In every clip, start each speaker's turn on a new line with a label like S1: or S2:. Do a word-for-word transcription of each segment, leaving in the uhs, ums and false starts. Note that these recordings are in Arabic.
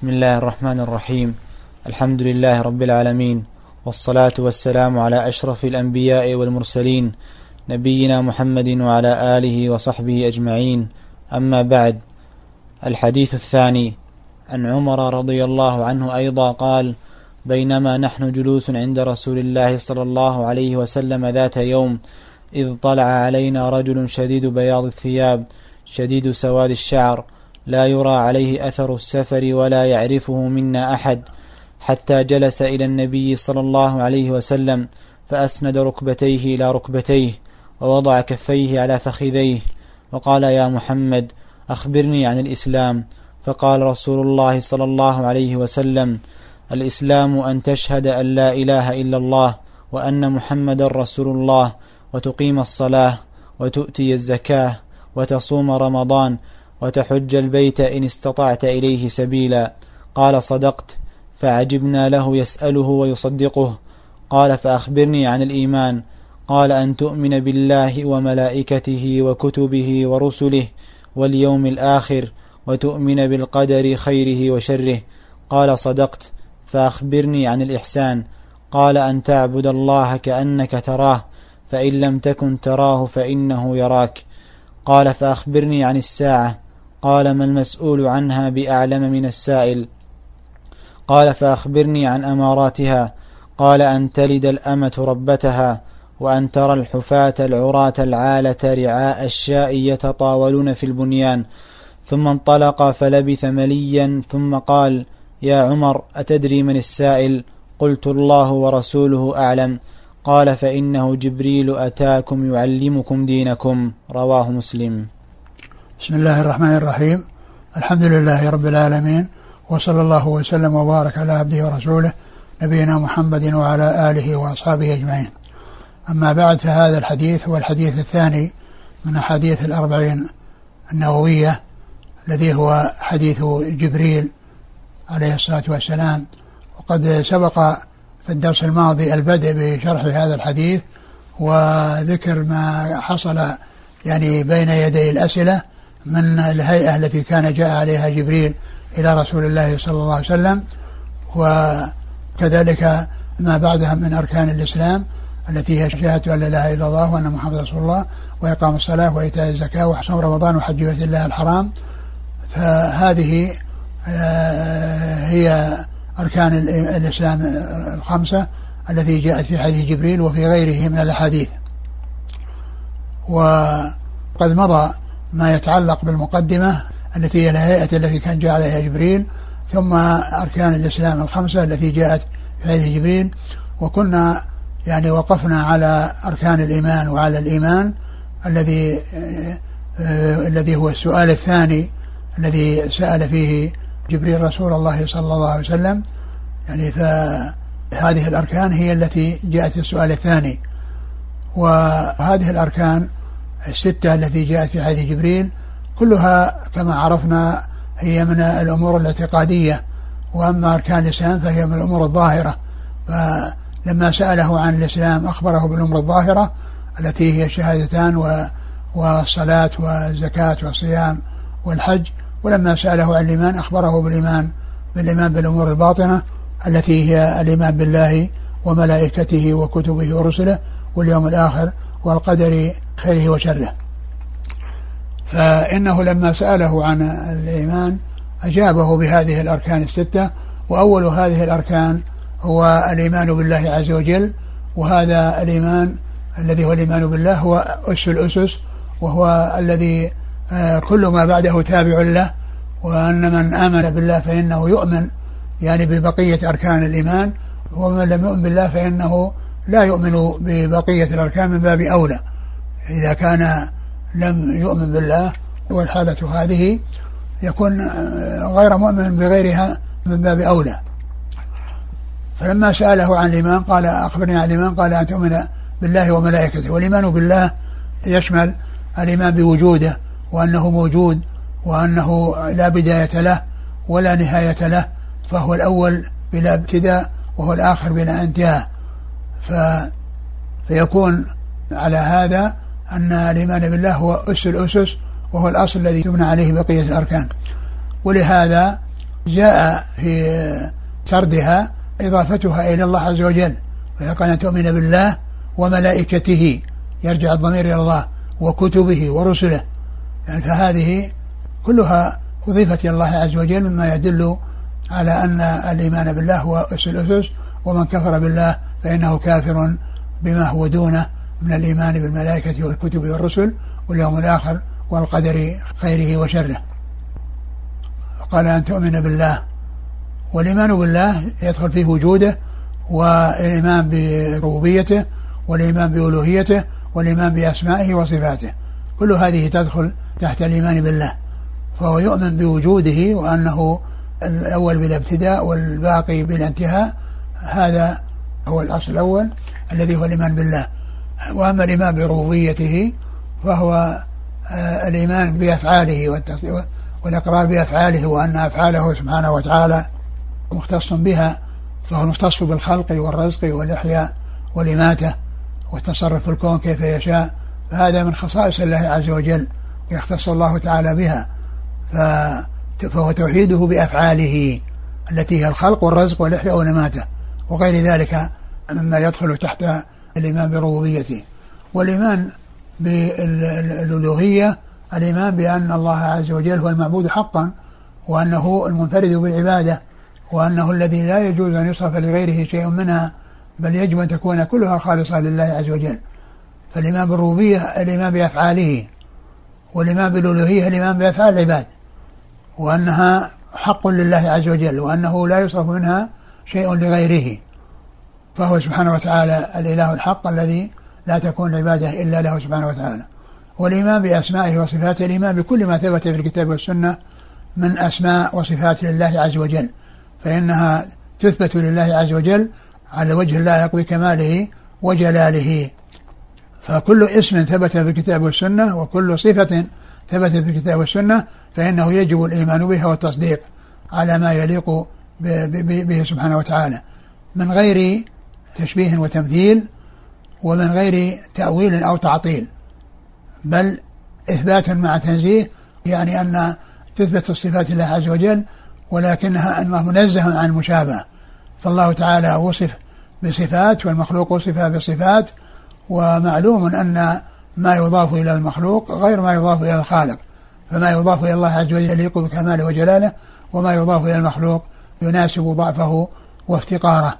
S1: بسم الله الرحمن الرحيم. الحمد لله رب العالمين، والصلاة والسلام على أشرف الأنبياء والمرسلين، نبينا محمد وعلى آله وصحبه أجمعين. أما بعد، الحديث الثاني عن عمر رضي الله عنه أيضا قال: بينما نحن جلوس عند رسول الله صلى الله عليه وسلم ذات يوم، إذ طلع علينا رجل شديد بياض الثياب شديد سواد الشعر، لا يرى عليه أثر السفر ولا يعرفه منا أحد، حتى جلس إلى النبي صلى الله عليه وسلم فأسند ركبتيه إلى ركبتيه ووضع كفيه على فخذيه وقال: يا محمد، أخبرني عن الإسلام. فقال رسول الله صلى الله عليه وسلم: الإسلام أن تشهد أن لا إله إلا الله وأن محمد رسول الله، وتقيم الصلاة، وتؤتي الزكاة، وتصوم رمضان، وتحج البيت إن استطعت إليه سبيلا. قال: صدقت. فعجبنا له يسأله ويصدقه. قال: فأخبرني عن الإيمان. قال: أن تؤمن بالله وملائكته وكتبه ورسله واليوم الآخر، وتؤمن بالقدر خيره وشره. قال: صدقت. فأخبرني عن الإحسان. قال: أن تعبد الله كأنك تراه، فإن لم تكن تراه فإنه يراك. قال: فأخبرني عن الساعة. قال: ما المسؤول عنها بأعلم من السائل. قال: فأخبرني عن أماراتها. قال: أن تلد الأمة ربتها، وأن ترى الحفاة العراة العالة رعاء الشاء يتطاولون في البنيان. ثم انطلق فلبث مليا، ثم قال: يا عمر، أتدري من السائل؟ قلت: الله ورسوله أعلم. قال: فإنه جبريل أتاكم يعلمكم دينكم. رواه مسلم.
S2: بسم الله الرحمن الرحيم. الحمد لله رب العالمين، وصلى الله وسلم وبارك على عبده ورسوله نبينا محمد وعلى آله وأصحابه أجمعين. أما بعد، فهذا الحديث هو الحديث الثاني من أحاديث الأربعين النووية، الذي هو حديث جبريل عليه الصلاة والسلام. وقد سبق في الدرس الماضي البدء بشرح هذا الحديث وذكر ما حصل يعني بين يدي الأسئلة من الهيئة التي كان جاء عليها جبريل إلى رسول الله صلى الله عليه وسلم، وكذلك ما بعدها من أركان الإسلام التي هي شهادة أن لا إله إلا الله وأن محمد رسول الله، وإقام الصلاة، وإيتاء الزكاة، وصوم رمضان، وحج بيت الله الحرام. فهذه هي أركان الإسلام الخمسة التي جاءت في حديث جبريل وفي غيره من الأحاديث. وقد مضى ما يتعلق بالمقدمة التي هي الهيئة التي كان جاء عليها جبريل، ثم أركان الإسلام الخمسة التي جاءت في حديث جبريل. وكنا يعني وقفنا على أركان الإيمان وعلى الإيمان الذي آه الذي هو السؤال الثاني الذي سأل فيه جبريل رسول الله صلى الله عليه وسلم. يعني فهذه الأركان هي التي جاءت في السؤال الثاني. وهذه الأركان الستة التي جاءت في حديث جبريل كلها كما عرفنا هي من الأمور الاعتقادية، وأما أركان الإسلام فهي من الأمور الظاهرة. فلما سأله عن الإسلام أخبره بالأمور الظاهرة التي هي الشهادتان والصلاة والزكاة والصيام والحج. ولما سأله عن الإيمان أخبره بالإيمان بالإيمان بالأمور الباطنة التي هي الإيمان بالله وملائكته وكتبه ورسله واليوم الآخر والقدر خيره وشره. فإنه لما سأله عن الإيمان أجابه بهذه الأركان الستة. وأول هذه الأركان هو الإيمان بالله عز وجل، وهذا الإيمان الذي هو الإيمان بالله هو أس الأسس، وهو الذي كل ما بعده تابع له. وأن من آمن بالله فإنه يؤمن يعني ببقية أركان الإيمان، ومن لم يؤمن بالله فإنه لا يؤمن ببقية الأركان من باب أولى. إذا كان لم يؤمن بالله والحالة هذه يكون غير مؤمن بغيرها من باب أولى. فلما سأله عن الإيمان قال: أخبرني عن الإيمان. قال: أن تؤمن بالله وملائكته. والإيمان بالله يشمل الإيمان بوجوده، وأنه موجود، وأنه لا بداية له ولا نهاية له، فهو الأول بلا ابتداء وهو الآخر بلا انتهاء. ف... فيكون على هذا أن الإيمان بالله هو أس الأسس، وهو الأصل الذي تبنى عليه بقية الأركان. ولهذا جاء في سردها إضافتها إلى الله عز وجل، ويقول أن تؤمن بالله وملائكته، يرجع الضمير إلى الله، وكتبه ورسله، يعني فهذه كلها أضيفت إلى الله عز وجل، مما يدل على أن الإيمان بالله هو أس الأسس، ومن كفر بالله فإنه كافر بما هو دونه من الإيمان بالملائكة والكتب والرسل واليوم الآخر والقدر خيره وشره. قال أن تؤمن بالله، والإيمان بالله يدخل فيه وجوده، والإيمان بربوبيته، والإيمان بألوهيته، والإيمان بأسمائه وصفاته، كل هذه تدخل تحت الإيمان بالله. فهو يؤمن بوجوده وأنه الأول بلا ابتداء والباقي بلا انتهاء، هذا هو الأصل الأول الذي هو الإيمان بالله. وأما الإيمان بربوبيته فهو الإيمان بأفعاله والإقرار بأفعاله، وأن أفعاله سبحانه وتعالى مختص بها، فهو مختص بالخلق والرزق والإحياء والإماتة والتصرف في الكون كيف يشاء، فهذا من خصائص الله عز وجل يختص الله تعالى بها. فهو توحيده بأفعاله التي هي الخلق والرزق والإحياء والإماتة وغير ذلك مما يدخل تحت الإيمان بربوبيته. والإيمان بالألوهية الإيمان بأن الله عز وجل هو المعبود حقا، وأنه المنفرد بالعبادة، وأنه الذي لا يجوز أن يصرف لغيره شيء منها، بل يجب أن تكون كلها خالصة لله عز وجل. فالإيمان بالربوبية الإيمان بأفعاله، والإيمان بالألوهية الإيمان بأفعال العباد، وأنها حق لله عز وجل، وأنه لا يصرف منها شيء لغيره، فهو سبحانه وتعالى الإله الحق الذي لا تكون العبادة إلا له سبحانه وتعالى. والإيمان بأسمائه وصفاته الإيمان بكل ما ثبت في الكتاب والسنة من أسماء وصفات لله عز وجل، فإنها تثبت لله عز وجل على وجه اللائق بكماله وجلاله. فكل اسم ثبت في الكتاب والسنة وكل صفة ثبت في الكتاب والسنة فإنه يجب الإيمان بها والتصديق على ما يليق به سبحانه وتعالى، من غير تشبيه وتمثيل، ومن غير تأويل أو تعطيل، بل إثبات مع تنزيه، يعني أن تثبت الصفات لله عز وجل ولكنها أنه منزه عن المشابهة. فالله تعالى وصف بصفات والمخلوق وصف بصفات، ومعلوم أن ما يضاف إلى المخلوق غير ما يضاف إلى الخالق، فما يضاف إلى الله عز وجل يليق بكماله وجلاله، وما يضاف إلى المخلوق يناسب ضعفه وافتقاره.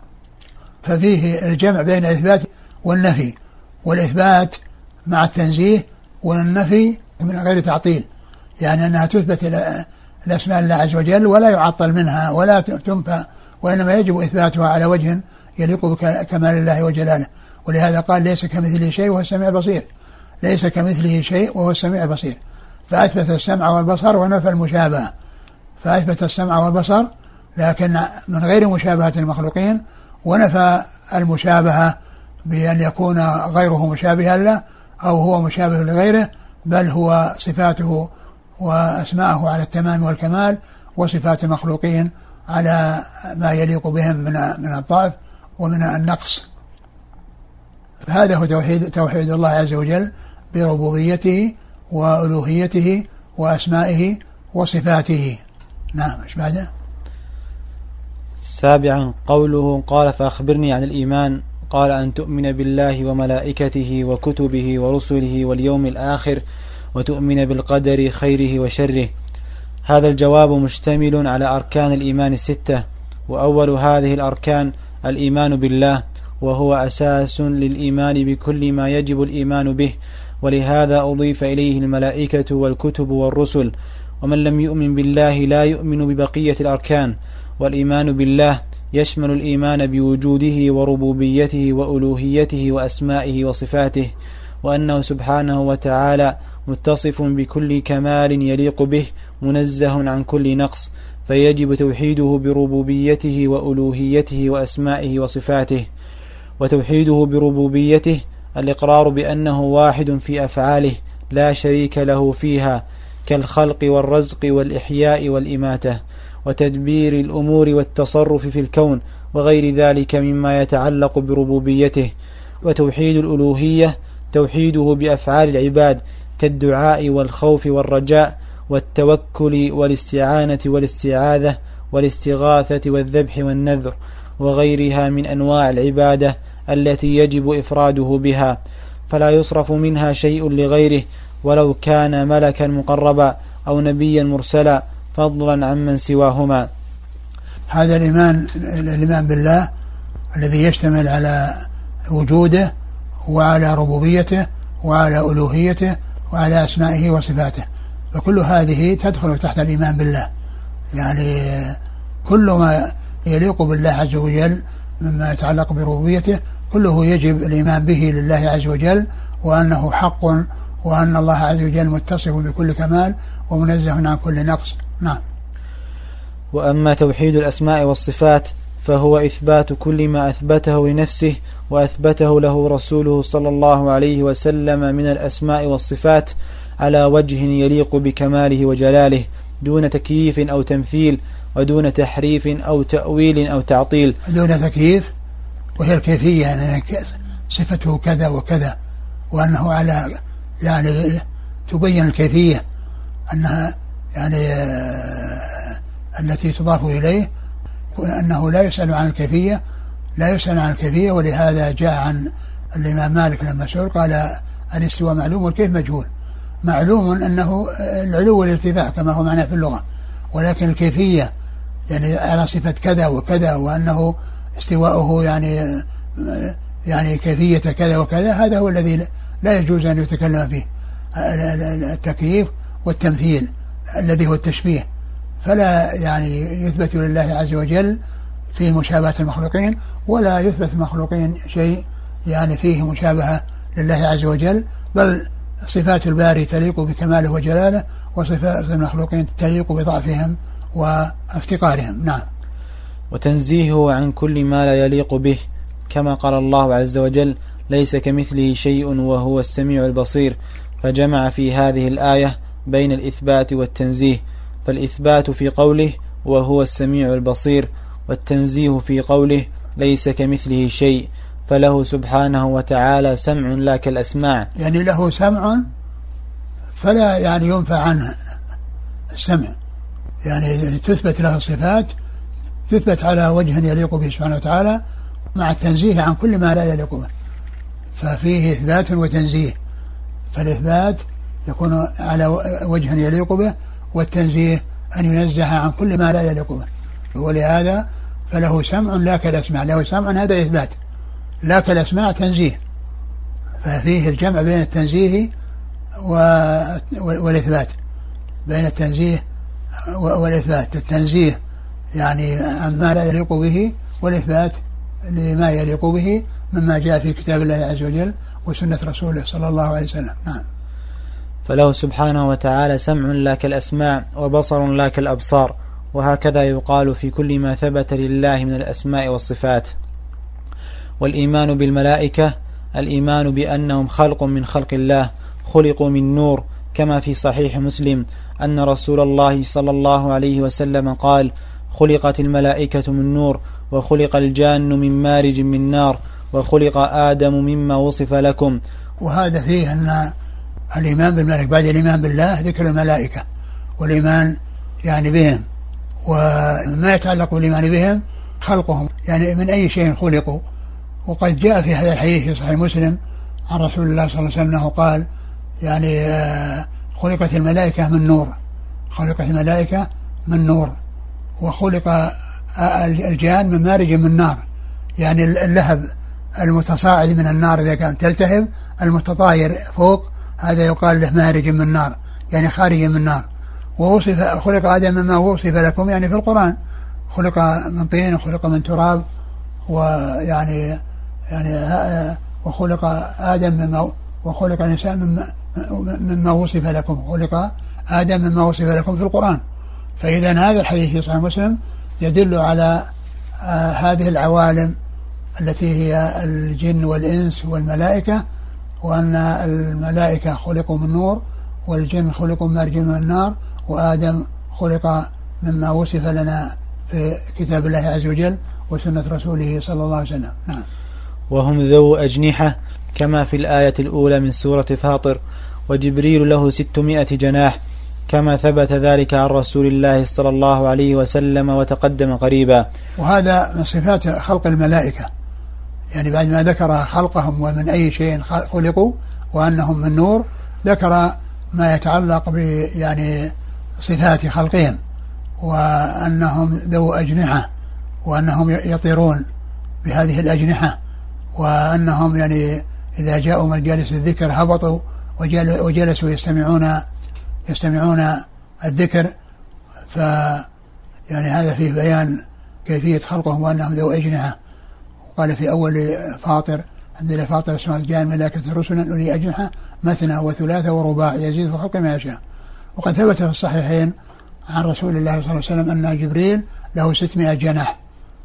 S2: ففيه الجمع بين الإثبات والنفي، والإثبات مع التنزيه، والنفي من غير تعطيل، يعني أنها تثبت الأسماء لله عز وجل ولا يعطل منها ولا تنفى، وإنما يجب إثباتها على وجه يليق بكمال الله وجلاله. ولهذا قال ليس كمثله شيء وهو السميع البصير، ليس كمثله شيء وهو السميع البصير، فأثبت السمع والبصر ونفى المشابهة، فأثبت السمع والبصر لكن من غير مشابهة المخلوقين، ونفى المشابهة بأن يكون غيره مشابها له أو هو مشابه لغيره، بل هو صفاته وأسماءه على التمام والكمال، وصفات المخلوقين على ما يليق بهم من من الضعف ومن النقص. هذا هو توحيد توحيد الله عز وجل بربوبيته وألوهيته وأسمائه وصفاته. نعم. ايش بعده؟
S1: سابعا قوله قال فأخبرني عن الإيمان، قال أن تؤمن بالله وملائكته وكتبه ورسله واليوم الآخر وتؤمن بالقدر خيره وشره. هذا الجواب مشتمل على أركان الإيمان الستة، وأول هذه الأركان الإيمان بالله، وهو أساس للإيمان بكل ما يجب الإيمان به، ولهذا أضيف إليه الملائكة والكتب والرسل. ومن لم يؤمن بالله لا يؤمن ببقية الأركان. والإيمان بالله يشمل الإيمان بوجوده وربوبيته وألوهيته وأسمائه وصفاته، وأنه سبحانه وتعالى متصف بكل كمال يليق به منزه عن كل نقص، فيجب توحيده بربوبيته وألوهيته وأسمائه وصفاته. وتوحيده بربوبيته الإقرار بأنه واحد في أفعاله لا شريك له فيها، كالخلق والرزق والإحياء والإماتة وتدبير الأمور والتصرف في الكون وغير ذلك مما يتعلق بربوبيته. وتوحيد الألوهية توحيده بأفعال العباد كالدعاء والخوف والرجاء والتوكل والاستعانة والاستعاذة والاستغاثة والذبح والنذر وغيرها من أنواع العبادة التي يجب إفراده بها، فلا يصرف منها شيء لغيره ولو كان ملكا مقربا أو نبيا مرسلا فضلا عمن سواهما.
S2: هذا الإيمان الإيمان بالله الذي يشتمل على وجوده وعلى ربوبيته وعلى ألوهيته وعلى أسمائه وصفاته، فكل هذه تدخل تحت الإيمان بالله. يعني كل ما يليق بالله عز وجل مما يتعلق بربوبيته كله يجب الإيمان به لله عز وجل، وأنه حق، وأن الله عز وجل متصف بكل كمال ومنزه عن كل نقص. نعم.
S1: وأما توحيد الأسماء والصفات فهو إثبات كل ما أثبته لنفسه وأثبته له رسوله صلى الله عليه وسلم من الأسماء والصفات على وجه يليق بكماله وجلاله دون تكييف أو تمثيل ودون تحريف أو تأويل أو تعطيل.
S2: دون تكييف وهي الكيفية، يعني صفته كذا وكذا، وأنه على يعني تبين الكيفية أنها يعني التي تضاف إليه، أنه لا يسأل عن الكيفية لا يسأل عن الكيفية ولهذا جاء عن الإمام مالك لما سئل قال الاستواء معلوم والكيف مجهول. معلوم أنه العلو والارتفاع كما هو معناه في اللغة، ولكن الكيفية يعني على صفة كذا وكذا، وأنه استواءه يعني يعني كيفية كذا وكذا، هذا هو الذي لا يجوز أن يتكلم فيه. التكييف والتمثيل الذي هو التشبيه، فلا يعني يثبت لله عز وجل فيه مشابهة المخلوقين، ولا يثبت المخلوقين شيء يعني فيه مشابهة لله عز وجل، بل صفات الباري تليق بكماله وجلاله، وصفات المخلوقين تليق بضعفهم وافتقارهم. نعم.
S1: وتنزيهه عن كل ما لا يليق به، كما قال الله عز وجل ليس كمثله شيء وهو السميع البصير، فجمع في هذه الآية بين الإثبات والتنزيه، فالإثبات في قوله وهو السميع البصير، والتنزيه في قوله ليس كمثله شيء، فله سبحانه وتعالى سمع لا كالأسماع،
S2: يعني له سمع فلا يعني ينفع عنه السمع، يعني تثبت له صفات تثبت على وجه يليق به سبحانه وتعالى مع التنزيه عن كل ما لا يليق به، ففيه إثبات وتنزيه، فالإثبات يكون على وجه يليق به، والتنزيه أن ينزه عن كل ما لا يليق به، ولهذا فله سمع لا كالأسماع، له سمع هذا إثبات، لا كالأسماع تنزيه، ففيه الجمع بين التنزيه والإثبات، بين التنزيه والإثبات، التنزيه يعني عما لا يليق به، والإثبات لما يليق به مما جاء في كتاب الله عز وجل وسنة رسوله صلى الله عليه وسلم. نعم.
S1: فله سبحانه وتعالى سمع لا كالأسماع وبصر لا كالأبصار، وهكذا يقال في كل ما ثبت لله من الأسماء والصفات. والإيمان بالملائكة الإيمان بأنهم خلق من خلق الله، خلقوا من نور، كما في صحيح مسلم أن رسول الله صلى الله عليه وسلم قال خلقت الملائكة من نور، وخلق الجان من مارج من نار، وخلق آدم مما وصف لكم.
S2: وهذا فيه أن الإيمان بالملائكة بعد الإيمان بالله ذكر الملائكة والإيمان يعني بهم، وما يتعلق بالإيمان بهم خلقهم، يعني من أي شيء خلقوا. وقد جاء في هذا الحديث في صحيح مسلم عن رسول الله صلى الله عليه وسلم قال يعني خلقت الملائكة من نور، خلقت الملائكة من نور، وخلق الجان من مارج من نار، يعني اللهب المتصاعد من النار إذا كان تلتهب المتطاير فوق هذا يقال له مارج من نار، يعني خارج من نار. ووصف خلق آدم مما وصف لكم، يعني في القرآن خلق من طين وخلق من تراب، ويعني يعني وخلق آدم مما وخلق الإنسان مما, مما وصف لكم، خلق آدم مما وصف لكم في القرآن. فإذا هذا الحديث في صحيح مسلم يدل على آه هذه العوالم التي هي الجن والإنس والملائكة، وأن الملائكة خلقوا من نور، والجن خلقوا من مارج من النار، وآدم خلق مما وصف لنا في كتاب الله عز وجل وسنة رسوله صلى الله عليه وسلم. نعم.
S1: وهم ذو أجنحة كما في الآية الأولى من سورة فاطر، وجبريل له ستمائة جناح كما ثبت ذلك عن رسول الله صلى الله عليه وسلم وتقدم قريبا.
S2: وهذا من صفات خلق الملائكة، يعني بعد ما ذكر خلقهم ومن أي شيء خلقوا وأنهم من نور، ذكر ما يتعلق ب يعني صفات خلقهم، وأنهم ذو أجنحة، وأنهم يطيرون بهذه الأجنحة، وأنهم يعني إذا جاءوا مجالس الذكر هبطوا وجلسوا يستمعون يستمعون الذكر. ف يعني هذا فيه بيان كيفية خلقهم وأنهم ذو أجنحة. وقال في أول فاطر: الحمد لله فاطر السماوات جاء الملائكة رسلا أولي أجنحة مثنى وثلاثة ورباع يزيد في الخلق ما يشاء. وقد ثبت في الصحيحين عن رسول الله صلى الله عليه وسلم أن جبريل له ستمائة جناح،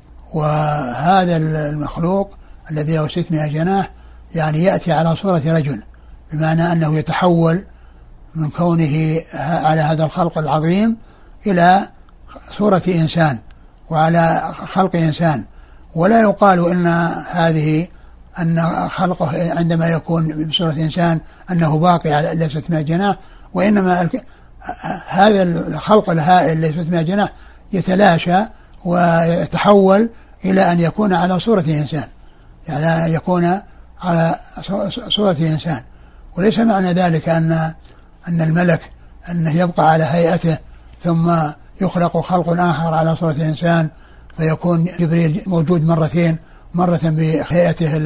S2: وهذا المخلوق الذي له ستمائة جناح يعني يأتي على صورة رجل، بمعنى أنه يتحول من كونه على هذا الخلق العظيم إلى صورة إنسان وعلى خلق إنسان. ولا يقال إن هذه أن خلقه عندما يكون بصورة إنسان أنه باقي على ستمائة جناح، وإنما هذا الخلق الهائل ل ستمائة جناح يتلاشى ويتحول إلى أن يكون على صورة إنسان، يعني يكون على صورة إنسان. وليس معنى ذلك أن أن الملك أنه يبقى على هيئته ثم يخلق خلق آخر على صورة إنسان، فيكون جبريل موجود مرتين، مرة بهيئته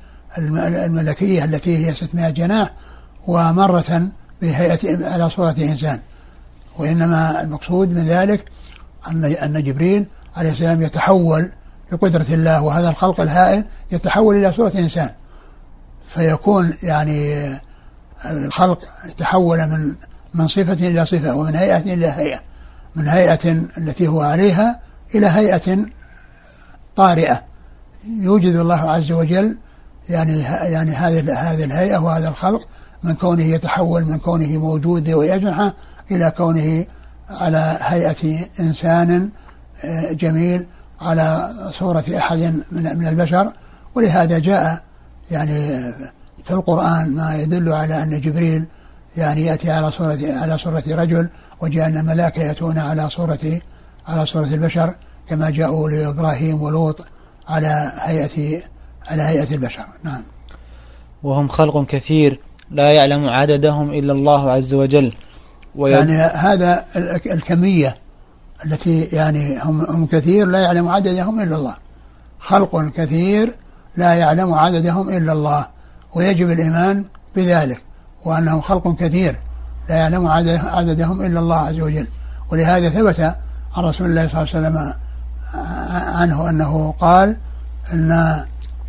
S2: الملكية التي هي ستمائة جناح، ومرة بهيئته على صورة إنسان. وإنما المقصود من ذلك أن أن جبريل عليه السلام يتحول بقدرة الله، وهذا الخلق الهائل يتحول إلى صورة إنسان، فيكون يعني الخلق يتحول من من صفة إلى صفة، ومن هيئة إلى هيئة، من هيئة التي هو عليها إلى هيئة طارئة. يوجد الله عز وجل يعني يعني هذه هذه الهيئة وهذا الخلق من كونه يتحول من كونه موجود ذوي أجنحة إلى كونه على هيئة إنسان جميل على صورة أحد من من البشر. ولهذا جاء يعني في القرآن ما يدل على أن جبريل يعني يأتي على صورة على صورة رجل، وجاء أن الملائكة يأتون على صورة على صورة البشر، كما جاءوا لإبراهيم ولوط على هيئة على هيئة البشر. نعم.
S1: وهم خلق كثير لا يعلم عددهم إلا الله عز وجل.
S2: يعني هذا الكمية التي يعني هم, هم كثير لا يعلم عددهم إلا الله، خلق كثير لا يعلم عددهم إلا الله، ويجب الإيمان بذلك، وأنهم خلق كثير لا يعلم عددهم إلا الله عز وجل. ولهذا ثبت عن رسول الله صلى الله عليه وسلم عنه أنه قال أن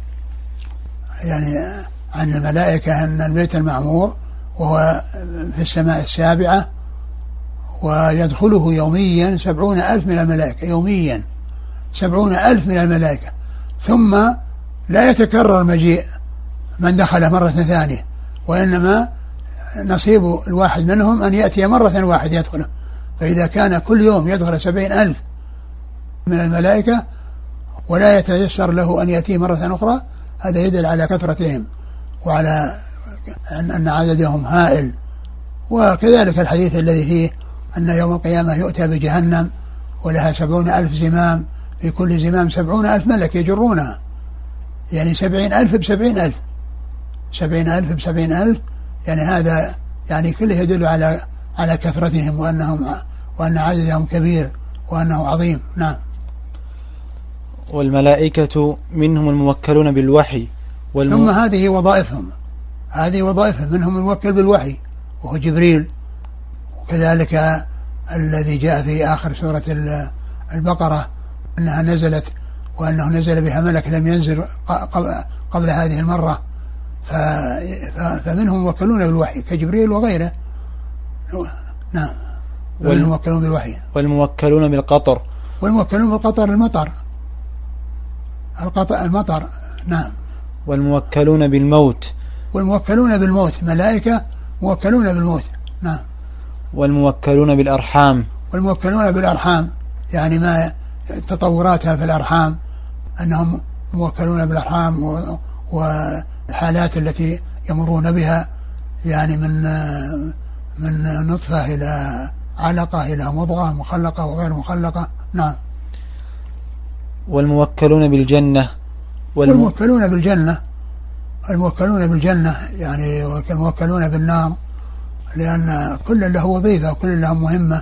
S2: يعني عن الملائكة أن البيت المعمور وهو في السماء السابعة ويدخله يوميا سبعون ألف من الملائكة، يوميا سبعون ألف من الملائكة، ثم لا يتكرر مجيء من دخل مرة ثانية، وإنما نصيب الواحد منهم أن يأتي مرة واحدة يدخله. فإذا كان كل يوم يدخل سبعين ألف من الملائكة ولا يتيسر له أن يأتي مرة أخرى، هذا يدل على كثرتهم وعلى أن عددهم هائل. وكذلك الحديث الذي فيه أن يوم القيامة يؤتى بجهنم ولها سبعون ألف زمام، في كل زمام سبعون ألف ملك يجرونها، يعني سبعين ألف بسبعين ألف، سبعين ألف بسبعين ألف، يعني هذا يعني كله يدل على على كثرتهم وأنهم وأن عددهم كبير وأنه عظيم. نعم.
S1: والملائكة منهم الموكلون بالوحي
S2: والم... ثم هذه وظائفهم، هذه وظائفهم، منهم الموكل بالوحي وهو جبريل، وكذلك الذي جاء في آخر سورة البقرة أنها نزلت وأنه نزل بها ملك لم ينزل قبل هذه المرة، فمنهم الموكلون بالوحي كجبريل وغيره. نعم. والموكلون بالوحي
S1: والموكلون بالقطر
S2: والموكلون بالقطر المطر القطر المطر. نعم.
S1: والموكلون بالموت
S2: والموكلون بالموت، ملائكة موكلون بالموت. نعم.
S1: والموكلون بالأرحام
S2: والموكلون بالأرحام، يعني ما تطوراتها في الأرحام، أنهم موكلون بالأرحام والحالات التي يمرون بها، يعني من من نطفة إلى علقة إلى مضغة مخلقة وغير مخلقة. نعم.
S1: والموكلون بالجنة
S2: والم... والموكلون بالجنة الموكلون بالجنة يعني والموكلون بالنار، لأن كل له وظيفة وكل له مهمة،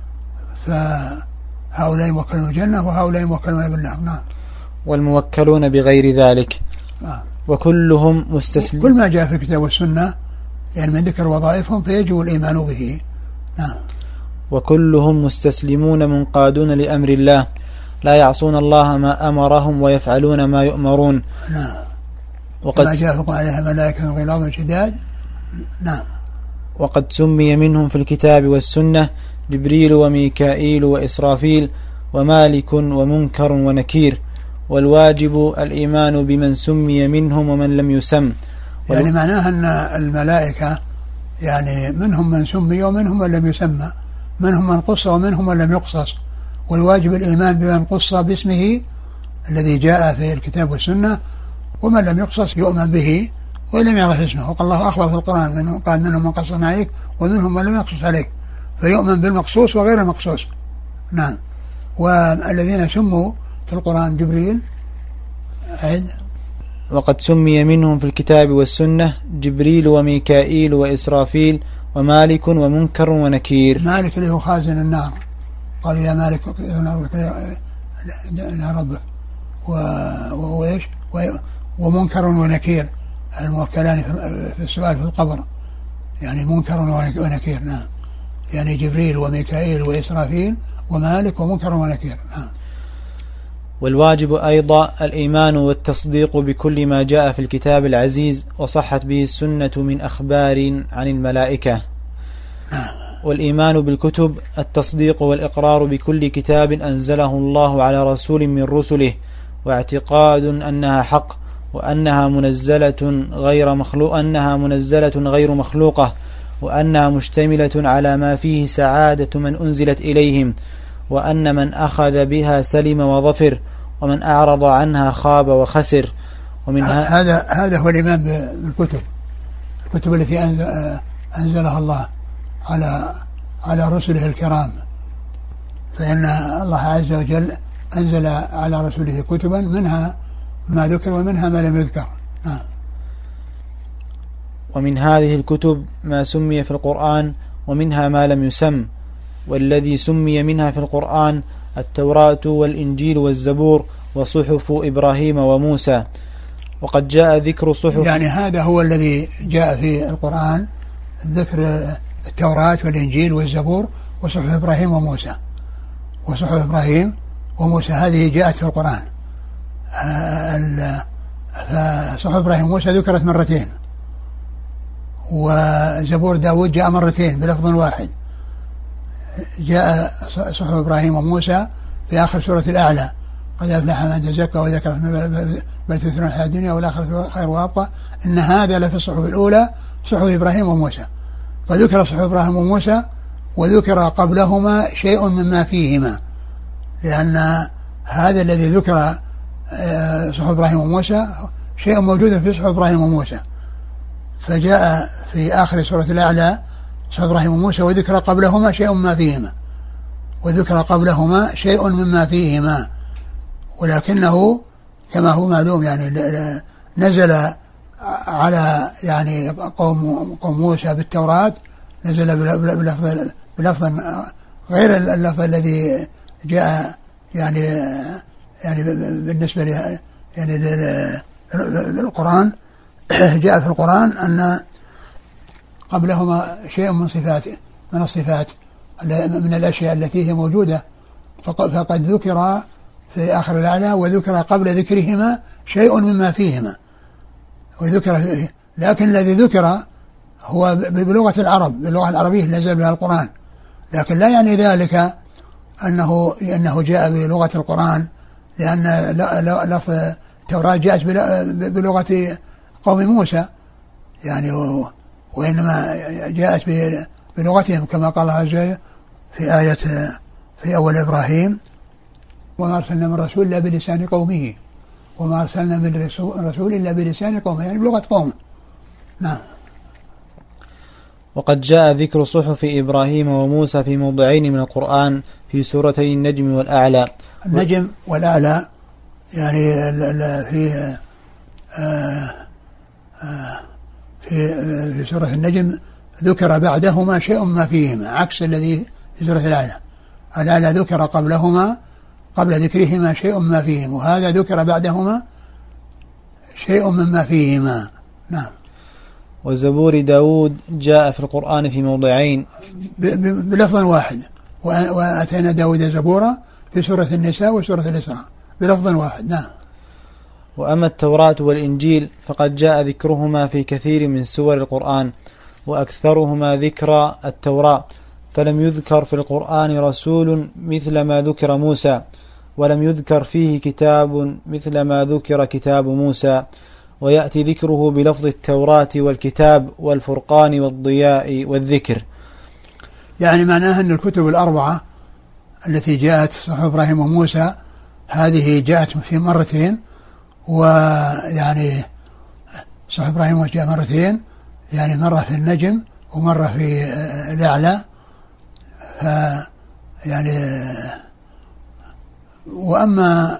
S2: فهؤلاء موكلون بالجنة وهؤلاء موكلون بالنار. نعم.
S1: والموكلون بغير ذلك.
S2: نعم.
S1: وكلهم مستسلم،
S2: كل ما جاء في الكتاب والسنة يعني من ذكر وظائفهم فيجب الإيمان به. نعم.
S1: وكلهم مستسلمون منقادون لأمر الله لا يعصون الله ما أمرهم ويفعلون ما يؤمرون.
S2: نعم.
S1: وقد
S2: ما جاء عليها ملائكة غلاظ شداد. نعم.
S1: وقد سمي منهم في الكتاب والسنة جبريل وميكائيل وإسرافيل ومالك ومنكر ونكير، والواجب الإيمان بمن سمي منهم ومن لم يسم.
S2: يعني معناها أن الملائكة يعني منهم من سمي ومنهم من لم يسمى، منهم من قص ومنهم من لم يقصص، والواجب الإيمان بمن قص باسمه الذي جاء في الكتاب والسنة، ومن لم يقصص يؤمن به ولم يعرف اسمه. وقال الله أخبر في القرآن منه قال منهم من قصصنا عليك ومنهم من لم يقصص عليك، فيؤمن بالمقصوص وغير المقصوص. نعم. والذين سموا في القرآن جبريل عيد.
S1: وقد سمي منهم في الكتاب والسنة جبريل وميكائيل وإسرافيل ومالك ومنكر ونكير.
S2: مالك اللي هو خازن النار، قال يا مالك يا ربك، وإيش ومنكر ونكير الموكلان في السؤال في القبر، يعني منكر ونكير. نعم. يعني جبريل وميكائيل وإسرافيل ومالك ومنكر ونكير. نعم.
S1: والواجب أيضا الإيمان والتصديق بكل ما جاء في الكتاب العزيز وصحت به السنة من أخبار عن الملائكة.
S2: نعم.
S1: والإيمان بالكتب التصديق والإقرار بكل كتاب أنزله الله على رسول من رسله، واعتقاد أنها حق وأنها منزلة غير مخلوق أنها منزلة غير مخلوقة، وأنها مشتملة على ما فيه سعادة من أنزلت إليهم، وأن من أخذ بها سلم وظفر، ومن أعرض عنها خاب وخسر. ومن
S2: هذا هذا هو الإيمان بالكتب، الكتب التي أنزلها الله على على رسله الكرام، فإن الله عز وجل أنزل على رسوله كتبا منها ما ذكر ومنها ما لم يذكر. نعم.
S1: ومن هذه الكتب ما سمي في القرآن ومنها ما لم يسم، والذي سمي منها في القرآن التوراة والإنجيل والزبور وصحف إبراهيم وموسى. وقد جاء ذكر صحف،
S2: يعني هذا هو الذي جاء في القرآن ذكر التوراة والإنجيل والزبور وصحف إبراهيم وموسى. وصحف إبراهيم وموسى هذه جاءت في القرآن. فصحف إبراهيم وموسى ذكرت مرتين، وزبور داود جاء مرتين بلفظ واحد. جاء صحف إبراهيم وموسى في آخر سورة الأعلى قد أفلح من تزكى وذكر بل تؤثرون الحياة الدنيا والآخرة خير وأبقى إن هذا لفي الصحف الأولى صحف إبراهيم وموسى. فذكر صحف إبراهيم وموسى وذكر قبلهما شيء مما فيهما، لأن هذا الذي ذكر صحف إبراهيم وموسى شيء موجود في صحف إبراهيم وموسى، فجاء في آخر سورة الأعلى صحف إبراهيم وموسى وذكر قبلهما شيء مما فيهما وذكر قبلهما شيء مما فيهما، ولكنه كما هو معلوم يعني نزل على يعني قوم قوم موسى بالتوراة نزل بلفظ بلفظ غير اللفظ الذي جاء يعني يعني بالنسبة ل يعني للقرآن. جاء في القرآن أن قبلهما شيء من صفات من الصفات من الأشياء التي هي موجودة، فقد ذكر في آخر الأعلى وذكر قبل ذكرهما شيء مما فيهما وذكر فيه، لكن الذي ذكر هو بلغة العرب باللغة العربية نزل بها القرآن، لكن لا يعني ذلك أنه أنه جاء بلغة القرآن، لأن لفظ التوراة جاءت بلغة قوم موسى يعني، وإنما جاءت بلغتهم كما قال الله عز وجل في آية في أول إبراهيم وما أرسلنا من رسول إلا بلسان قومه وما أرسلنا من رسول إلا بلسان قومه يعني بلغة قومه. نعم.
S1: وقد جاء ذكر صحف إبراهيم وموسى في موضعين من القرآن في سورتي النجم والأعلى.
S2: النجم والأعلى يعني في آه آه في في سورة النجم ذكر بعدهما شيء ما فيهما، عكس الذي في سورة الأعلى. الأعلى ذكر قبلهما قبل ذكرهما شيء ما فيهما، وهذا ذكر بعدهما شيء مما فيهما. نعم.
S1: وزبور داود جاء في القرآن في موضعين
S2: بلفظ واحد، وأتينا داود زبورا في سورة النساء وسورة الإسراء بلفظ واحد. نعم.
S1: وأما التوراة والإنجيل فقد جاء ذكرهما في كثير من سور القرآن، وأكثرهما ذكر التوراة، فلم يذكر في القرآن رسول مثل ما ذكر موسى، ولم يذكر فيه كتاب مثل ما ذكر كتاب موسى، ويأتي ذكره بلفظ التوراة والكتاب والفرقان والضياء والذكر.
S2: يعني معناه أن الكتب الأربعة التي جاءت صحف إبراهيم وموسى هذه جاءت في مرتين، ويعني صحف إبراهيم وموسى جاء مرتين، يعني مرة في النجم ومرة في الأعلى. ف يعني وأما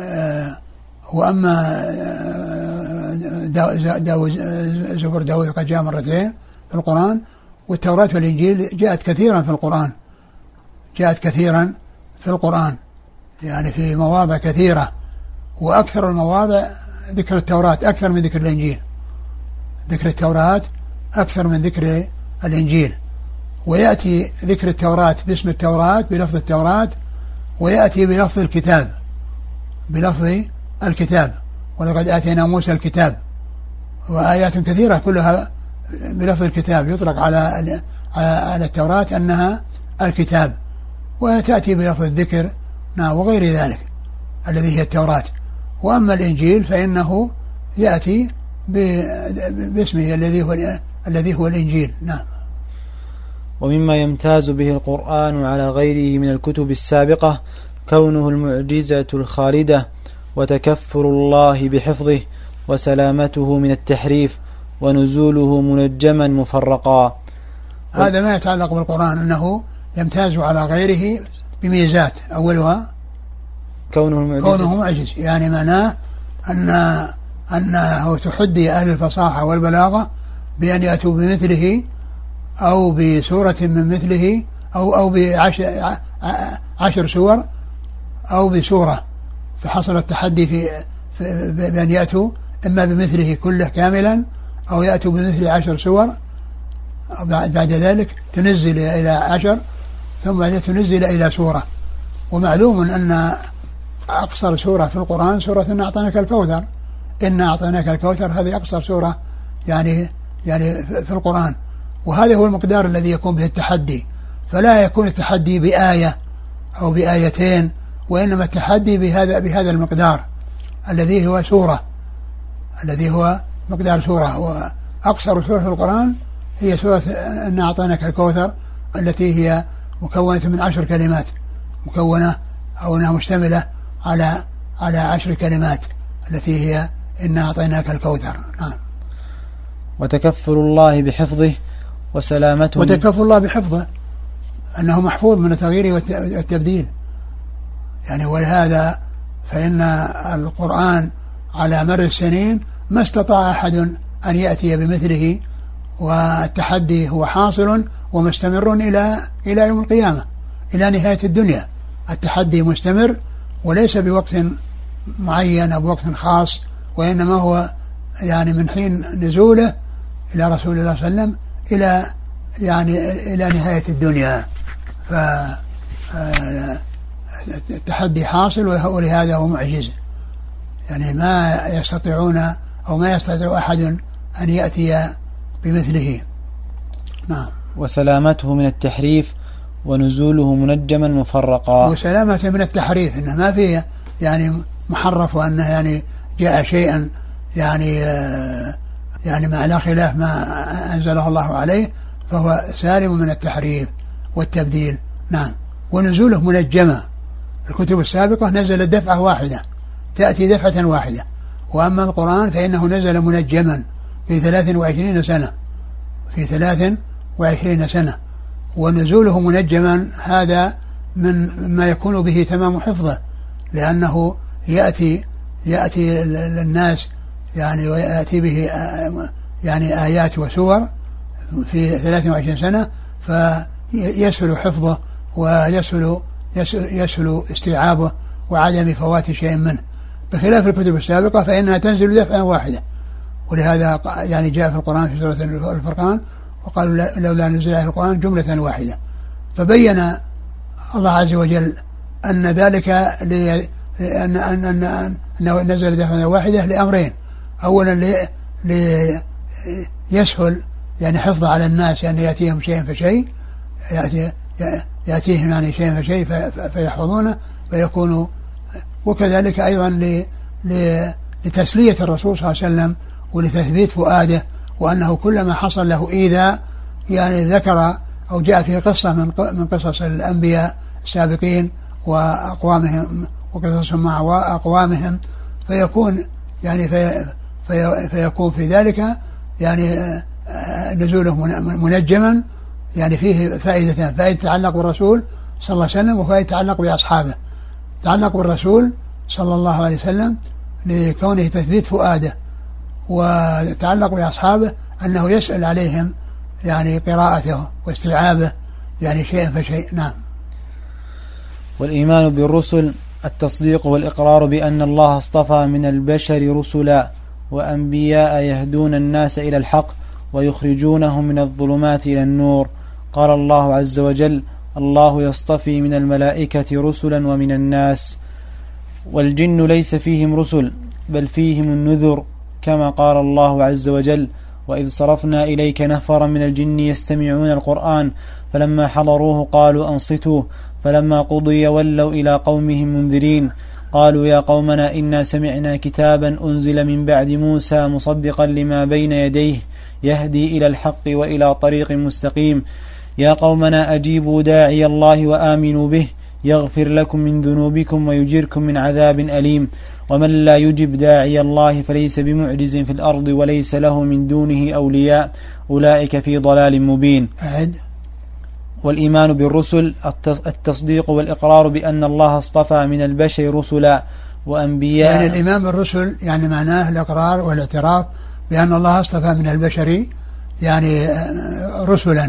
S2: وأما داود زبور داود قد جاء مرتين في القرآن، والتوراة والإنجيل جاءت كثيرا في القرآن جاءت كثيرا في القرآن يعني في مواضع كثيرة، وأكثر المواضع ذكر التوراة أكثر من ذكر الإنجيل. ذكر التوراة أكثر من ذكر الإنجيل، ويأتي ذكر التوراة باسم التوراة بلفظ التوراة، ويأتي بلفظ الكتاب بلفظ الكتاب ولقد آتينا موسى الكتاب، وآيات كثيرة كلها بلفظ الكتاب، يطلق على على التوراة أنها الكتاب، وتأتي بلفظ الذكر وغير ذلك الذي هي التوراة. وأما الإنجيل فإنه يأتي باسمه الذي هو الذي هو الإنجيل. نعم.
S1: ومما يمتاز به القرآن على غيره من الكتب السابقة كونه المعجزة الخالدة، وتكفل الله بحفظه، وسلامته من التحريف، ونزوله منجما مفرقا.
S2: هذا ما يتعلق بالقرآن أنه يمتاز على غيره بميزات، أولها
S1: كونه المعجز
S2: كونه معجز، يعني معناه أن أنه تحدي أهل الفصاحة والبلاغة بأن يأتوا بمثله أو بسورة من مثله أو أو بعشر عشر سور أو بسورة، فحصل التحدي في, في بأن يأتوا إما بمثله كله كاملا أو يأتوا بمثل عشر سور، بعد ذلك تنزل إلى عشر، ثم بعد تنزل إلى سورة. ومعلوم أن أقصر سورة في القرآن سورة إن أعطيناك الكوثر، إن أعطيناك الكوثر هذه أقصر سورة يعني يعني في القرآن، وهذا هو المقدار الذي يكون به التحدي. فلا يكون التحدي بآية أو بآيتين، وإنما التحدي بهذا بهذا المقدار الذي هو سورة الذي هو مقدار سورة. وأقصر سورة في القرآن هي سورة إن أعطيناك الكوثر التي هي مكونة من عشر كلمات، مكونة أو أنها مشتملة على على عشر كلمات التي هي إن أعطيناك الكوثر. نعم.
S1: وتكفل الله بحفظه وسلامته
S2: وتكفل الله بحفظه أنه محفوظ من التغيير والتبديل يعني. ولهذا فإن القرآن على مر السنين ما استطاع أحد أن يأتي بمثله، والتحدي هو حاصل ومستمر إلى إلى يوم القيامة، إلى نهاية الدنيا. التحدي مستمر وليس بوقت معين أو بوقت خاص، وإنما هو يعني من حين نزوله إلى رسول الله صلى الله عليه وسلم إلى يعني إلى نهاية الدنيا. فالتحدي حاصل، ولهذا هو معجز، يعني ما يستطيعون أو ما يستطيع أحد أن يأتي بمثله. نعم.
S1: وسلامته من التحريف، ونزوله منجما مفرقا.
S2: وسلامته من التحريف، إنه ما فيه يعني محرف، وأنه يعني جاء شيئا يعني يعني ما على خلاف ما أنزله الله عليه، فهو سالم من التحريف والتبديل. نعم. ونزوله منجمة. الكتب السابقة نزل دفعة واحدة، تأتي دفعة واحدة، وأما القرآن فإنه نزل منجما في ثلاث وعشرين سنة في ثلاث وعشرين سنة. ونزوله منجما هذا من ما يكون به تمام حفظه، لأنه يأتي يأتي للناس يعني ويأتي به يعني آيات وسور في ثلاث وعشرين سنة، فيسهل حفظه ويسهل يسهل استيعابه وعدم فوات شيء منه، بخلاف الكتب السابقة فإنها تنزل دفعة واحدة. ولهذا يعني جاء في القرآن في سورة الفرقان وقالوا لولا نزل عليه القرآن جملة واحدة. فبين الله عز وجل أن ذلك لأن أن أن أنه نزل دفعة واحدة لأمرين: أولا ليسهل يعني حفظ على الناس، يعني يأتيهم شيء فشيء يأتي يأتيهم يعني شيء فشيء فيحفظونه فيكونوا، وكذلك أيضا لتسلية الرسول صلى الله عليه وسلم ولتثبيت فؤاده، وأنه كلما حصل له إيذاء يعني ذكر أو جاء في قصة من من قصص الأنبياء السابقين وأقوامهم وقصصهم مع أقوامهم، فيكون يعني في في فيكون في ذلك يعني نزوله منجما، يعني فيه فائدتان: فائدة تتعلق بالرسول صلى الله عليه وسلم، وفائدة تتعلق بأصحابه. تتعلق بالرسول صلى الله عليه وسلم لكونه تثبيت فؤاده، وتتعلق بأصحابه أنه يسأل عليهم يعني قراءته واستيعابه يعني شيئا فشيء. نعم.
S1: والإيمان بالرسل التصديق والإقرار بأن الله اصطفى من البشر رسلا وأنبياء يهدون الناس إلى الحق ويخرجونهم من الظلمات إلى النور. قال الله عز وجل: الله يصطفي من الملائكة رسلا ومن الناس. والجن ليس فيهم رسل بل فيهم النذر، كما قال الله عز وجل: وإذ صرفنا إليك نفرا من الجن يستمعون القرآن فلما حضروه قالوا أنصتوا فلما قضي ولوا إلى قومهم منذرين قالوا يا قومنا إنا سمعنا كتابا أنزل من بعد موسى مصدقا لما بين يديه يهدي إلى الحق وإلى طريق مستقيم يا قومنا أجيبوا داعي الله وآمنوا به يغفر لكم من ذنوبكم ويجركم من عذاب أليم ومن لا يجب داعي الله فليس بمعجز في الأرض وليس له من دونه أولياء أولئك في ضلال مبين.
S2: أعد.
S1: والإيمان بالرسل التصديق والإقرار بأن الله اصطفى من البشر رسلا وأنبياء.
S2: يعني الإيمان بالرسل يعني معناه الإقرار والاعتراف بأن الله اصطفى من البشر يعني رسلا،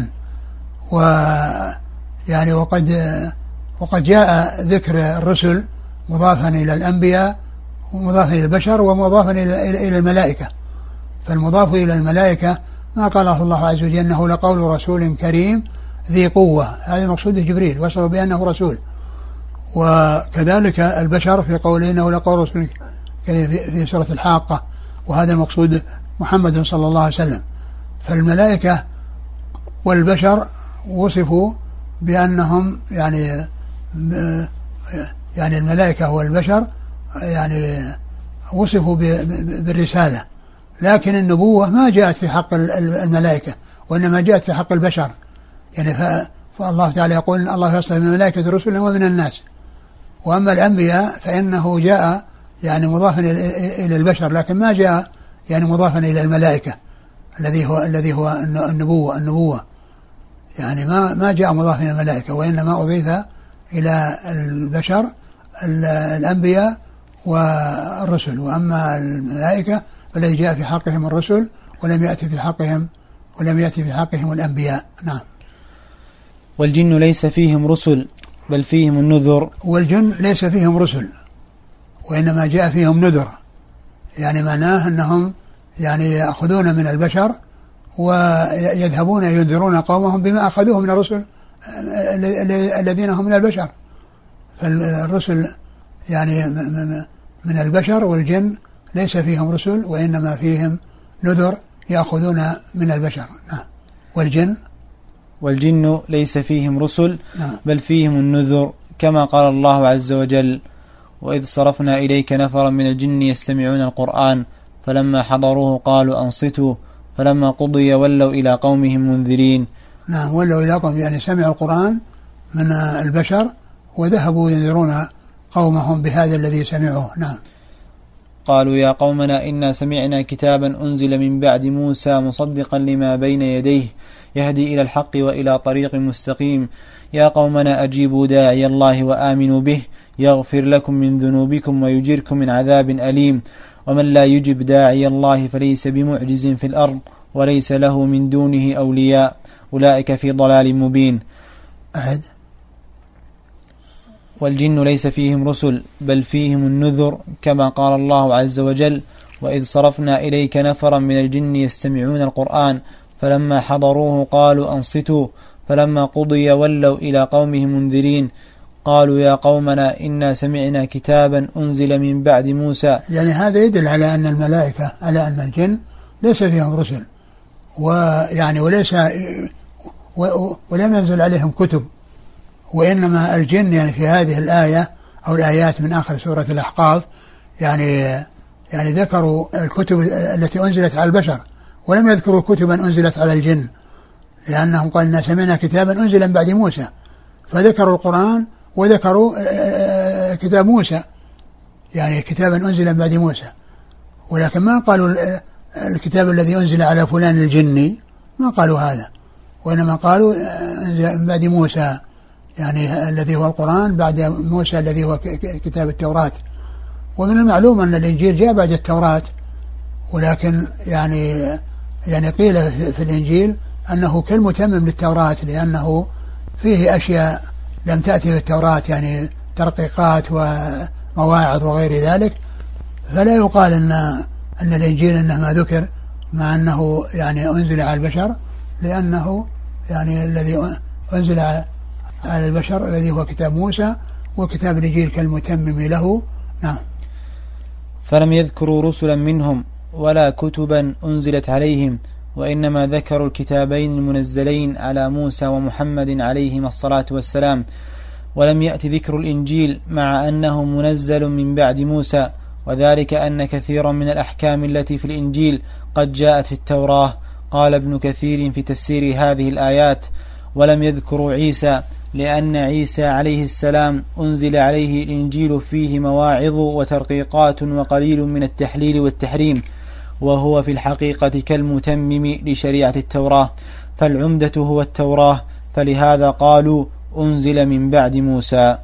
S2: ويعني وقد وقد جاء ذكر الرسل مضافا إلى الأنبياء ومضافا إلى البشر ومضافا إلى الملائكة. فالمضاف إلى الملائكة ما قال الله عز وجل أنه لقول رسول كريم ذي قوة، هذا مقصود جبريل وصف بأنه رسول. وكذلك البشر في قوله إنه لقول رسول كريم في سورة الحاقة، وهذا مقصود محمد صلى الله عليه وسلم. فالملائكة والبشر وصفوا بأنهم يعني يعني الملائكة والبشر يعني وصفوا بالرسالة، لكن النبوة ما جاءت في حق الملائكة وإنما جاءت في حق البشر. يعني فالله تعالى يقول إن الله يصطفي من الملائكة رسلا ومن الناس. وأما الأنبياء فإنه جاء يعني مضافا إلى البشر لكن ما جاء يعني مضافا إلى الملائكة الذي هو الذي هو النبوة النبوة يعني ما ما جاء مضافا إلى الملائكة، وإنما أضيف إلى البشر الأنبياء والرسل. وأما الملائكة فالذي جاء في حقهم الرسل ولم يأتي في حقهم ولم يأتي في حقهم الأنبياء. نعم.
S1: والجن ليس فيهم رسل بل فيهم النذر.
S2: والجن ليس فيهم رسل وإنما جاء فيهم نذر، يعني معناه أنهم يعني يأخذون من البشر ويذهبون ينذرون قومهم بما أخذوه من الرسل الذين هم من البشر. فالرسل يعني من البشر، والجن ليس فيهم رسل وإنما فيهم نذر يأخذون من البشر. نعم. والجن
S1: والجن ليس فيهم رسل
S2: نعم.
S1: بل فيهم النذر، كما قال الله عز وجل: وإذ صرفنا إليك نفرا من الجن يستمعون القرآن فلما حضروه قالوا أنصتوا فلما قضي ولوا إلى قومهم منذرين.
S2: نعم، ولوا إلى قومهم يعني سمعوا القرآن من البشر وذهبوا ينذرون قومهم بهذا الذي سمعوه. نعم.
S1: قالوا يا قومنا إنا سمعنا كتابا أنزل من بعد موسى مصدقا لما بين يديه يهدي إلى الحق وإلى طريق مستقيم. يا قومنا أجيبوا داعي الله وآمنوا به يغفر لكم من ذنوبكم ويجركم من عذاب أليم. ومن لا يجب داعي الله فليس بمعجز في الأرض وليس له من دونه أولياء أولئك في ضلال مبين.
S2: أحد
S1: والجن ليس فيهم رسل بل فيهم النذر، كما قال الله عز وجل: وإذ صرفنا إليك نفرا من الجن يستمعون القرآن فلما حضروه قالوا أنصتوا فلما قضي ولوا إلى قومهم منذرين قالوا يا قومنا إنا سمعنا كتابا أنزل من بعد موسى.
S2: يعني هذا يدل على أن الملائكة على أن الجن ليس فيهم رسل، ويعني وليس ولم ينزل عليهم كتب، وإنما الجن يعني في هذه الآية أو الآيات من آخر سورة الأحقاف يعني يعني ذكروا الكتب التي أنزلت على البشر ولم يذكروا كتبا أنزلت على الجن، لأنهم قالوا سمعنا كتابا أنزل من بعد موسى، فذكروا القرآن وذكروا كتاب موسى، يعني كتابا أنزل من بعد موسى، ولكن ما قالوا الكتاب الذي أنزل على فلان الجني، ما قالوا هذا، وإنما قالوا أنزل من بعد موسى، يعني الذي هو القرآن بعد موسى الذي هو كتاب التوراة. ومن المعلوم أن الإنجيل جاء بعد التوراة، ولكن يعني يعني قيل في الإنجيل أنه كالمتمم للتوراة، لأنه فيه أشياء لم تأتي في التوراة، يعني ترقيقات ومواعظ وغير ذلك، فلا يقال أن أن الإنجيل إنما ذكر مع أنه يعني أنزل على البشر، لأنه يعني الذي أنزل على البشر الذي هو كتاب موسى، وكتاب الإنجيل كالمتمم له. نعم.
S1: فلم يذكروا رسلا منهم ولا كتبا أنزلت عليهم، وإنما ذكروا الكتابين المنزلين على موسى ومحمد عليهما الصلاة والسلام، ولم يأتي ذكر الإنجيل مع أنه منزل من بعد موسى، وذلك أن كثيرا من الأحكام التي في الإنجيل قد جاءت في التوراة. قال ابن كثير في تفسير هذه الآيات: ولم يذكروا عيسى لأن عيسى عليه السلام أنزل عليه الإنجيل فيه مواعظ وترقيقات وقليل من التحليل والتحريم، وهو في الحقيقة كالمتمم لشريعة التوراة، فالعمدة هو التوراة، فلهذا قالوا أنزل من بعد موسى.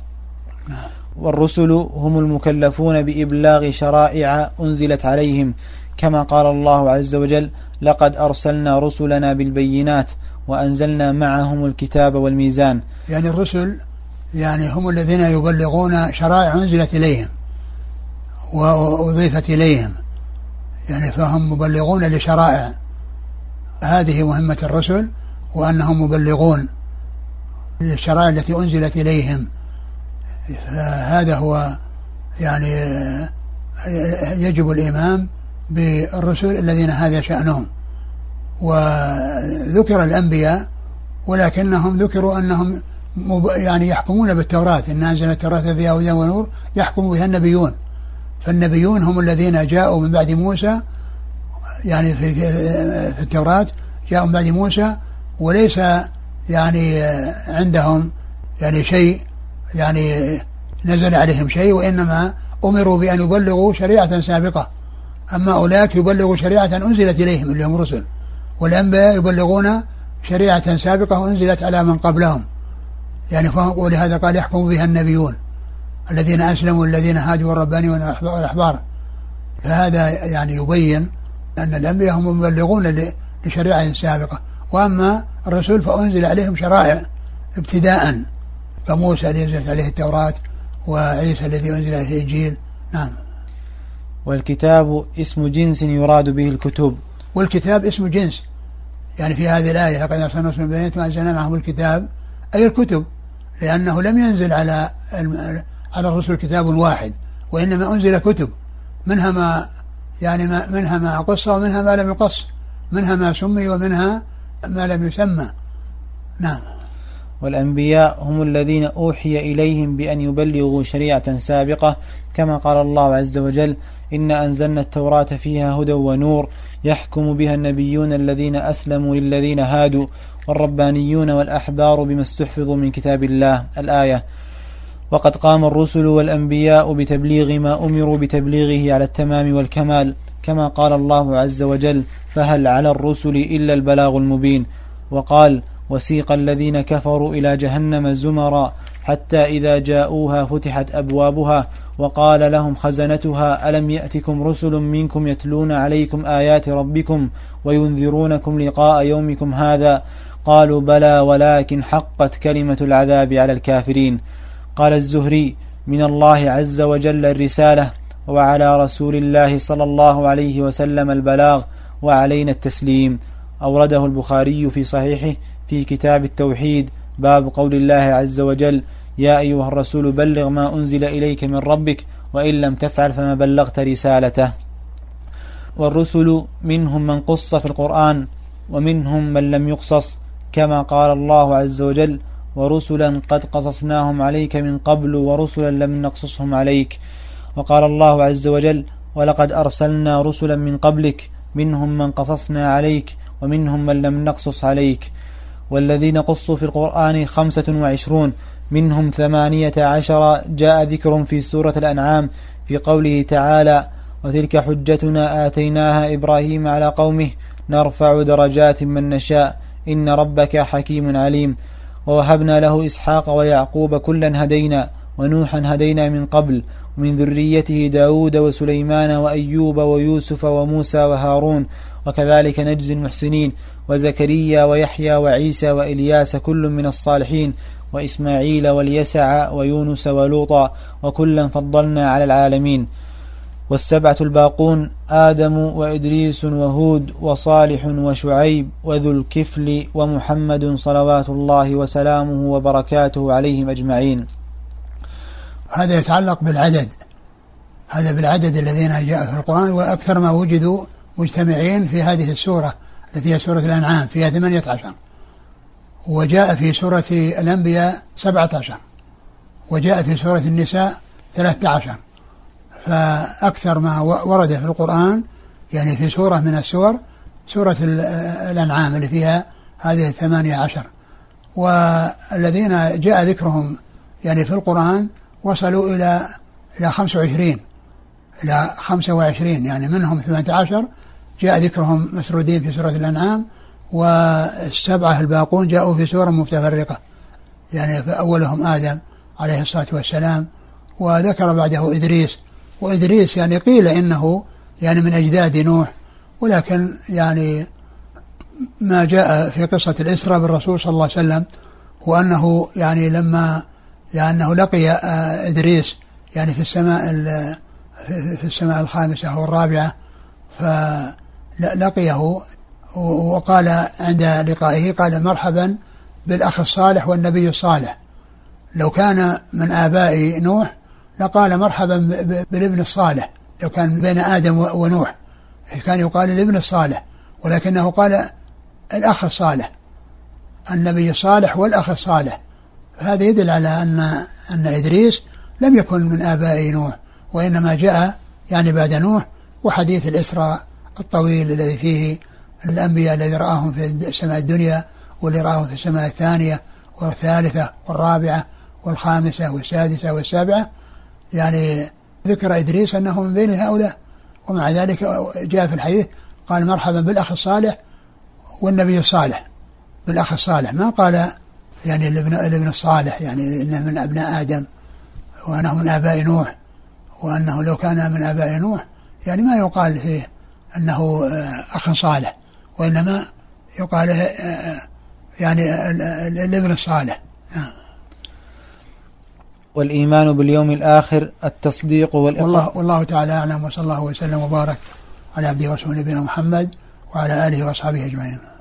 S1: والرسل هم المكلفون بإبلاغ شرائع أنزلت عليهم، كما قال الله عز وجل: لقد أرسلنا رسلنا بالبينات وأنزلنا معهم الكتاب والميزان.
S2: يعني الرسل يعني هم الذين يبلغون شرائع أنزلت إليهم وأضيفت إليهم، يعني فهم مبلغون لشرائع، هذه مهمة الرسل، وأنهم مبلغون للشرائع التي أنزلت إليهم. هذا هو يعني يجب الإيمان بالرسل الذين هذا شأنهم. وذكر الأنبياء ولكنهم ذكروا أنهم يعني يحكمون بالتوراة، إن أنزلنا التوراة فيها هدى ونور يحكم بها النبيون، فالنبيون هم الذين جاءوا من بعد موسى، يعني في, في التوراة جاءوا من بعد موسى، وليس يعني عندهم يعني شيء يعني نزل عليهم شيء، وإنما أمروا بأن يبلغوا شريعة سابقة. أما أولئك يبلغوا شريعة أنزلت إليهم اللي هم رسل، والأنبياء يبلغون شريعة سابقة أنزلت على من قبلهم، يعني ولهذا قال يحكم بها النبيون الذين أسلموا الذين هاجوا والربانيون والأحبار. فهذا يعني يبين أن الأنبياء هم مبلغون لشريعة سابقة، وأما الرسول فأنزل عليهم شرائع ابتداء، كموسى الذي أنزلت عليه التوراة، وعيسى الذي أنزل عليه الإنجيل. نعم.
S1: والكتاب اسم جنس يراد به الكتب.
S2: والكتاب اسم جنس، يعني في هذه الآية لقد أرسلنا رسلا بالبينات ما أنزلنا معهم الكتاب أي الكتب، لأنه لم ينزل على على الرسل كتاب واحد، وإنما أنزل كتب، منها ما يعني ما منها ما قص ومنها ما لم يقص، منها ما سمي ومنها ما لم يسمى. نعم.
S1: والأنبياء هم الذين أوحي إليهم بأن يبلغوا شريعة سابقة، كما قال الله عز وجل: إنا أنزلنا التوراة فيها هدى ونور يحكم بها النبيون الذين أسلموا للذين هادوا والربانيون والأحبار بما استحفظوا من كتاب الله. الآية. وقد قام الرسل والأنبياء بتبليغ ما أمروا بتبليغه على التمام والكمال، كما قال الله عز وجل: فهل على الرسل إلا البلاغ المبين. وقال: وسيق الذين كفروا إلى جهنم زمرا حتى إذا جاءوها فتحت أبوابها وقال لهم خزنتها: ألم يأتكم رسل منكم يتلون عليكم آيات ربكم وينذرونكم لقاء يومكم هذا؟ قالوا: بلى ولكن حقت كلمة العذاب على الكافرين. قال الزهري: من الله عز وجل الرسالة، وعلى رسول الله صلى الله عليه وسلم البلاغ، وعلينا التسليم. أورده البخاري في صحيحه في كتاب التوحيد، باب قول الله عز وجل: يا أيها الرسول بلغ ما أنزل إليك من ربك وإن لم تفعل فما بلغت رسالته. والرسل منهم من قص في القرآن ومنهم من لم يقصص، كما قال الله عز وجل: ورسلا قد قصصناهم عليك من قبل ورسلا لم نقصصهم عليك. وقال الله عز وجل: ولقد أرسلنا رسلا من قبلك منهم من قصصنا عليك ومنهم من لم نقصص عليك. والذين قصوا في القرآن خمسة وعشرون، منهم ثمانية عشر جاء ذكر في سورة الأنعام في قوله تعالى: وتلك حجتنا آتيناها إبراهيم على قومه نرفع درجات من نشاء إن ربك حكيم عليم. ووهبنا له إسحاق ويعقوب كلا هدينا ونوحا هدينا من قبل ومن ذريته داود وسليمان وأيوب ويوسف وموسى وهارون وكذلك نجزي المحسنين، وزكريا ويحيى وعيسى وإلياس كل من الصالحين، وإسماعيل واليسع ويونس ولوطا وكلا فضلنا على العالمين. والسبعة الباقون آدم وإدريس وهود وصالح وشعيب وذو الكفل ومحمد صلوات الله وسلامه وبركاته عليهم أجمعين.
S2: هذا يتعلق بالعدد، هذا بالعدد الذين جاء في القرآن، وأكثر ما وجدوا مجتمعين في هذه السورة التي هي سورة الأنعام فيها ثمانية عشر، وجاء في سورة الأنبياء سبعة عشر، وجاء في سورة النساء ثلاثة عشر. فأكثر ما ورد في القرآن يعني في سورة من السور سورة الأنعام اللي فيها هذه الثمانية عشر. والذين جاء ذكرهم يعني في القرآن وصلوا إلى إلى خمسة وعشرين إلى خمسة وعشرين، يعني منهم ثمانية عشر جاء ذكرهم مسرودين في سورة الأنعام، والسبعة الباقون جاءوا في سورة متفرقة، يعني أولهم آدم عليه الصلاة والسلام، وذكر بعده إدريس. وإدريس يعني قيل إنه يعني من أجداد نوح، ولكن يعني ما جاء في قصة الإسراء بالرسول صلى الله عليه وسلم هو أنه يعني لما يعني أنه لقي إدريس يعني في السماء في السماء الخامسة أو الرابعة، فلقيه وقال عند لقائه قال: مرحبا بالأخ الصالح والنبي الصالح. لو كان من آباء نوح لقال مرحبا بالابن الصالح، لو كان بين آدم ونوح كان يقال الابن الصالح، ولكنه قال الأخ الصالح، النبي الصالح والأخ الصالح. هذا يدل على أن أن إدريس لم يكن من آباء نوح، وإنما جاء يعني بعد نوح. وحديث الإسراء الطويل الذي فيه الأنبياء الذي رآهم في السماء الدنيا واللي رآهم في السماء الثانية والثالثة والرابعة والخامسة والسادسة والسابعة، يعني ذكر إدريس أنه من بين هؤلاء. ومع ذلك جاء في الحديث قال مرحبا بالأخ الصالح والنبي الصالح، بالأخ الصالح، ما قال يعني الابن, الابن الصالح، يعني إنه من أبناء آدم وأنه من آباء نوح، وأنه لو كان من آباء نوح يعني ما يقال فيه أنه أخ صالح، وإنما يقال يعني الابن الصالح.
S1: والإيمان باليوم الآخر التصديق والإقرار.
S2: والله, والله تعالى أعلم، وصلى الله وسلم وبارك على عبده ورسوله نبينا محمد وعلى آله وأصحابه أجمعين.